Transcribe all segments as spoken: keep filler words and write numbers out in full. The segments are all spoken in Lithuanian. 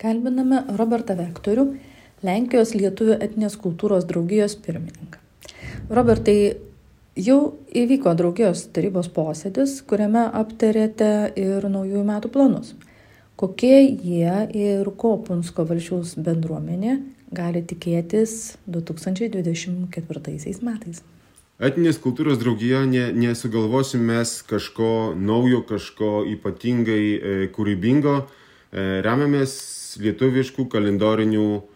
kalbiname Robertą Vektorių, Lenkijos lietuvių etninės kultūros draugijos pirmininką. Robertai, jau įvyko draugijos tarybos posėdis, kuriame aptarėte ir naujųjų metų planus. Kokie jie ir ko Punsko Valsčiaus bendruomenė gali tikėtis du tūkstančiai dvidešimt ketvirtaisiais metais? Etninės kultūros draugija ne, nesugalvosim mes kažko naujo, kažko ypatingai e, kūrybingo. E, remiamės lietuviškų kalendorinių e,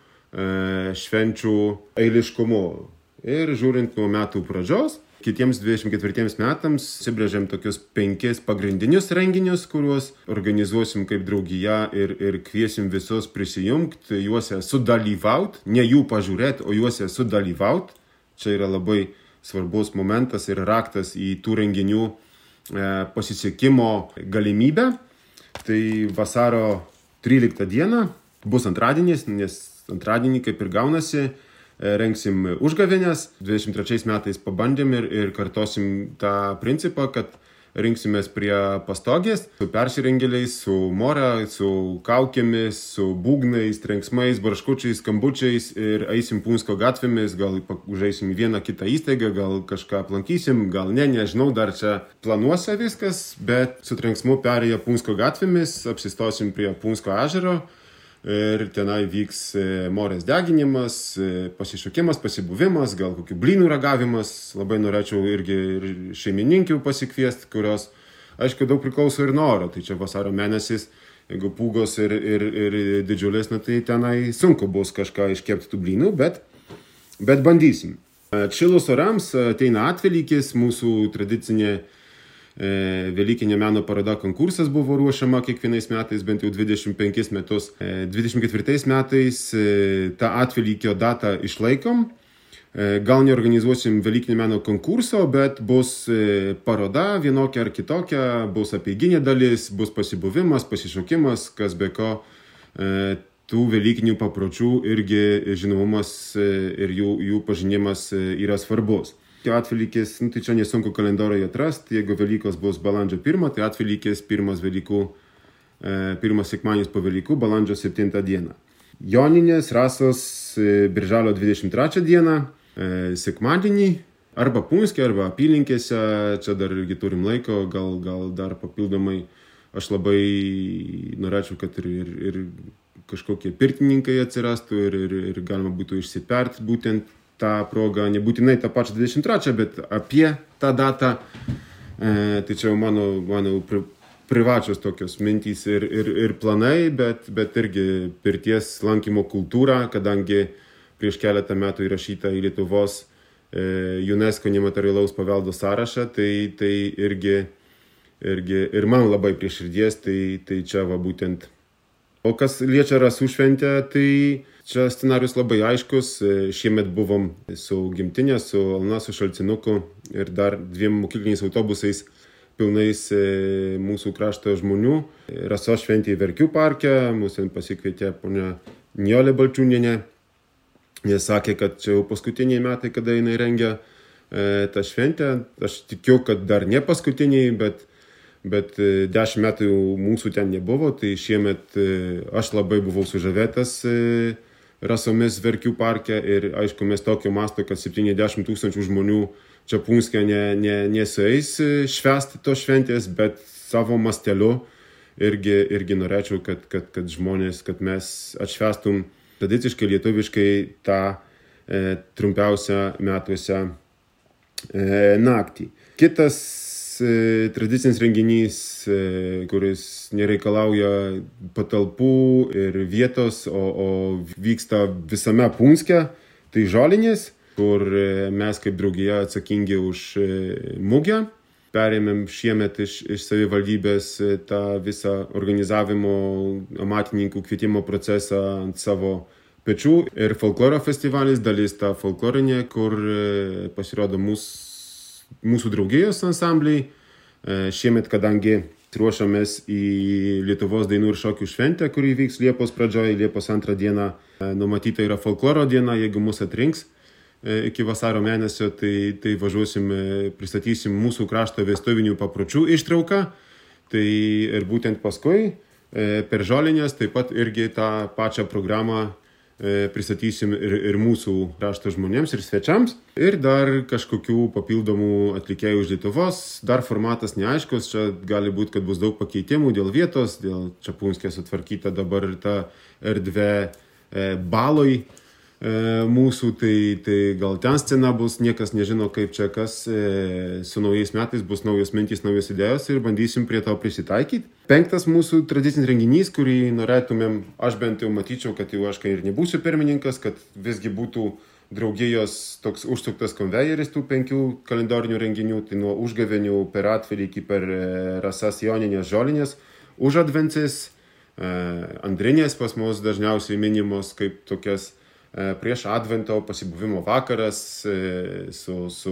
švenčių eiliškumu. Ir žiūrint nuo metų pradžios, kitiems dvidešimt ketvirtiems metams sibrėžiam tokius penkis pagrindinius renginius, kuriuos organizuosim kaip draugija ir, ir kviesim visus prisijungti, juose sudalyvaut, ne jų pažiūrėti, o juose sudalyvaut. Čia yra labai svarbus momentas ir raktas į tų renginių e, pasisekimo galimybę. Tai vasaro tryliktą dieną bus antradienis, nes antradienį kaip ir gaunasi, e, rengsim užgavėnes. dvidešimt trečiais metais pabandėm ir, ir kartosim tą principą, kad rinksimės prie pastogės, su persirengėliais, su more, su kaukėmis, su būgnais, trenksmais, barškučiais, skambučiais ir eisim Punsko gatvėmis, gal užeisim į vieną kitą įstaigą, gal kažką aplankysim, gal ne, nežinau, dar čia planuose viskas, bet su trenksmu perėję Punsko gatvėmis, apsistosim prie Punsko ežero ir tenai vyks morės deginimas, pasišokimas, pasibuvimas, gal kokių blynų ragavimas. Labai norėčiau irgi ir šeimininkių pasikviesti, kurios, aišku, daug priklauso ir nuo oro. Tai čia vasaro mėnesis, jeigu pūgos ir, ir, ir didžiulės, na, tai tenai sunku bus kažką iškepti tų blynų, bet, bet bandysim. Atšilus orams ateina atvelykis, mūsų tradicinė Velykinė meno paroda konkursas buvo ruošiama kiekvienais metais, bent jau dvidešimt penkis metus. dvidešimt ketvirtais metais tą atvelykio datą išlaikom. Gal neorganizuosim Velykinio meno konkurso, bet bus paroda vienokia ar kitokia, bus apeiginė dalis, bus pasibuvimas, pasišokimas, kas be ko tų velykinių papročių irgi žinomumas ir jų, jų pažinimas yra svarbus. Atvelykis, nu, tai čia nesunku kalendorijoje atrasti, jeigu Velykos bus balandžio pirmą, tai atvelykis pirmas Velykų, e, pirmas sekmadienis po Velykų, balandžio septintą dieną. Joninės, rasos e, birželio dvidešimt trečią dieną, e, sekmadienį, arba Punske, arba apylinkėse, čia dar irgi turim laiko, gal, gal dar papildomai. Aš labai norėčiau, kad ir, ir, ir kažkokie pirtininkai atsirastų ir, ir, ir galima būtų išsipert būtent tą progą, nebūtinai tą pačią dvidešimt trečią, bet apie tą datą. E, tai čia jau mano, mano pri, privačios tokios mintys ir, ir, ir planai, bet, bet irgi pirties lankymo kultūra, kadangi prieš keletą metų įrašyta į Lietuvos e, UNESCO nematerialaus paveldo sąrašą, tai, tai irgi, irgi ir man labai prie širdies, tai, tai čia va būtent. O kas liečia rasų šventę, tai čia scenarius labai aiškus. Šiemet buvom su gimtinė, su Alna, su Šalcinuku ir dar dviem mokykliniais autobusais pilnais mūsų krašto žmonių. Rasos šventė į Verkių parke, mūsų pasikvietė ponia Nijolė Balčiūnienė. Jie sakė, kad čia jau paskutiniai metai, kada jinai rengia e, tą šventę. Aš tikiu, kad dar ne paskutiniai, bet Bet dešimt metų mūsų ten nebuvo, tai šiemet aš labai buvau sužavėtas rasomis Verkių parke ir aišku, mes tokio masto, kad septyniasdešimt tūkstančių žmonių čia Punske ne, ne, nesueis švęsti tos šventės, bet savo masteliu irgi, irgi norėčiau, kad, kad, kad žmonės, kad mes atšvęstum tradiciškai lietuviškai tą e, trumpiausią metuose e, naktį. Kitas tradicinis renginys, kuris nereikalauja patalpų ir vietos, o, o vyksta visame Punske, tai žolinės, kur mes kaip draugija atsakingi už mugę. Perėmėm šiemet iš, iš savivaldybės tą visą organizavimo amatininkų kvietimo procesą ant savo pečių. Ir folkloro festivalis, dalis ta folklorinė, kur pasirodo mūsų mūsų draugijos ansambliai. Šiemet, kadangi ruošiamės į Lietuvos dainų ir šokių šventę, kuri vyks Liepos pradžioje, Liepos antrą dieną numatyta yra folkloro diena, jeigu mus atrinks iki vasaro mėnesio, tai, tai važiuosim, pristatysim mūsų krašto vestuvinių papročių ištrauką. Tai ir būtent paskui per žolinės, taip pat irgi tą pačią programą pristatysim ir, ir mūsų krašto žmonėms ir svečiams. Ir dar kažkokių papildomų atlikėjų iš Lietuvos. Dar formatas neaiškus, čia gali būti, kad bus daug pakeitimų dėl vietos, dėl čia Punske sutvarkyta dabar ta erdvė e, baloj e, mūsų, tai, tai gal ten scena bus, niekas nežino kaip čia kas, e, su naujais metais bus naujos mintys, naujos idėjos ir bandysim prie to prisitaikyti. Penktas mūsų tradicinis renginys, kurį norėtumėm, aš bent jau matyčiau, kad jau aš kai ir nebūsiu pirmininkas, kad visgi būtų draugijos toks užsuktas konvejeris tų penkių kalendorinių renginių, tai nuo užgavėnių per atvelį iki per rasas joninės žolinės, užadvencis, andrinės pas mus dažniausiai minimos kaip tokias prieš advento pasibuvimo vakaras su, su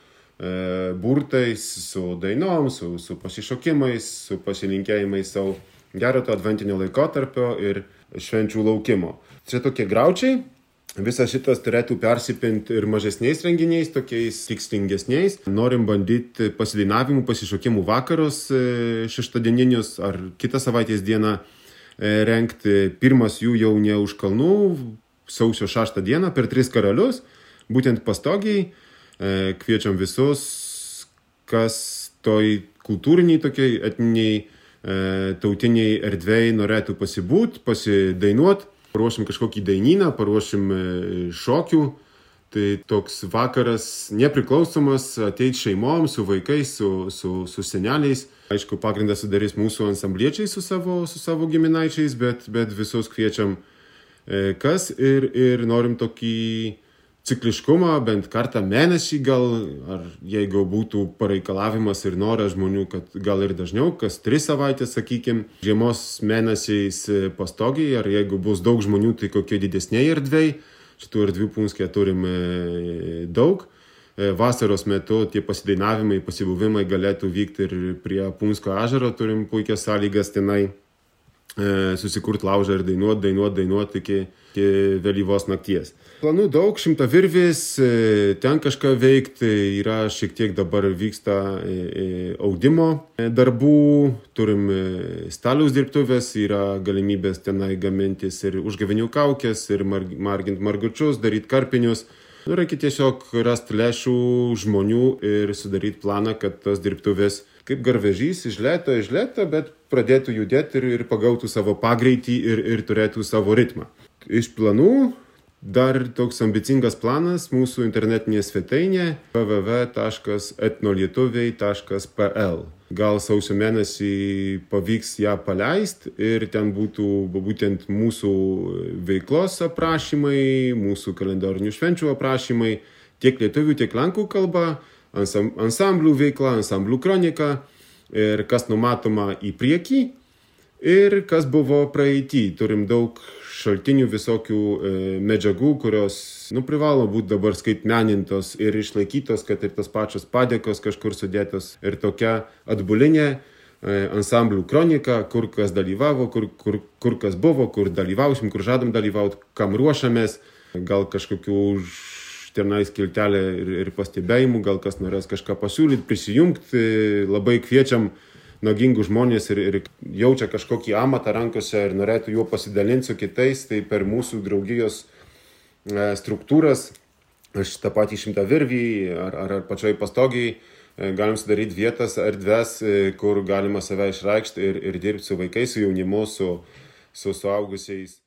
burtais, su dainom, su, su pasišokimais, su pasilinkėjimais savo gero to adventinio laikotarpio ir švenčių laukimo. Čia tokie graučiai, visas šitas turėtų persipinti ir mažesniais renginiais, tokiais tikslingesniais. Norim bandyti pasidainavimų, pasišokimų vakarus šeštadieninius ar kitą savaitės dieną rengti. Pirmas jų jau ne už kalnų, sausio šeštą dieną per Tris Karalius, būtent Pastogiai. Kviečiam visus, kas toj kultūriniai, tokiai etniniai, tautiniai erdvėjai norėtų pasibūt, pasidainuot. Paruošim kažkokį dainyną, paruošim šokių. Tai toks vakaras nepriklausomas, ateit šeimom, su vaikais, su, su, su seneliais. Aišku, pagrindą sudarys mūsų ansambliečiai su savo, su savo giminaičiais, bet, bet visus kviečiam kas ir, ir norim tokį cikliškumą, bent kartą mėnesį gal, ar jeigu būtų pareikalavimas ir noras žmonių, kad gal ir dažniau, kas tris savaitės, sakykime, žiemos mėnesiais Pastogiai, ar jeigu bus daug žmonių, tai kokie didesniai erdvei, šitų erdvių Punske turim daug. Vasaros metu tie pasidainavimai, pasibuvimai galėtų vykti ir prie Punsko ežero, turim puikias sąlygas tenai susikurt laužą ir dainuot, dainuot, dainuot iki, iki vėlyvos nakties. Planų daug, šimtavirvis, ten kažką veikti, yra šiek tiek dabar vyksta audimo darbų, turim staliaus dirbtuvės, yra galimybės tenai gamintis ir užgavėnių kaukės, ir margint margučius, daryti karpinius. Reikia tiesiog rasti lėšų žmonių ir sudaryti planą, kad tos dirbtuvės kaip garvežys iš lėto, iš lėto, bet pradėtų judėti ir, ir pagautų savo pagreitį ir, ir turėtų savo ritmą. Iš planų dar toks ambicingas planas mūsų internetinė svetainė w w w taškas etnolietuviai taškas p l. Gal sausio mėnesį pavyks ją paleisti ir ten būtų būtent mūsų veiklos aprašymai, mūsų kalendorinių švenčių aprašymai, tiek lietuvių, tiek lenkų kalba, ansamblių veikla, ansamblių kronika ir kas numatoma į priekį ir kas buvo praeitį. Turim daug šaltinių visokių e, medžiagų, kurios nu, privalo būti dabar skaitmenintos ir išlaikytos, kad ir tos pačios padėkos kažkur sudėtos. Ir tokia atbulinė e, ansamblių kronika, kur kas dalyvavo, kur, kur, kur kas buvo, kur dalyvausim, kur žadam dalyvauti, kam ruošiamės, gal kažkokių tenais kiltelė ir, ir pastebėjimų, gal kas norės kažką pasiūlyti, prisijungti, labai kviečiam nagingų žmonės ir, ir jaučia kažkokį amatą rankose ir norėtų juo pasidalinti su kitais, tai per mūsų draugijos e, struktūras, aš tą patį šimtavirvį ar, ar, ar pačioj Pastogiai, e, galim sudaryti vietas, erdves, e, kur galima save išreikšti ir, ir dirbti su vaikais, su jaunimu, su, su suaugusiais.